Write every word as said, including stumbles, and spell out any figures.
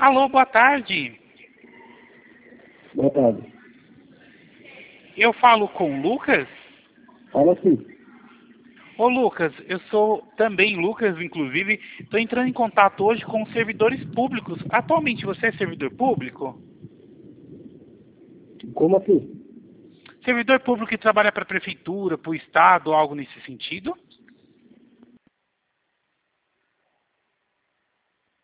Alô, boa tarde. Boa tarde. Eu falo com o Lucas? Fala sim. Ô Lucas, eu sou também Lucas, inclusive, estou entrando em contato hoje com servidores públicos. Atualmente você é servidor público? Como assim? Servidor público que trabalha para a prefeitura, para o estado, algo nesse sentido?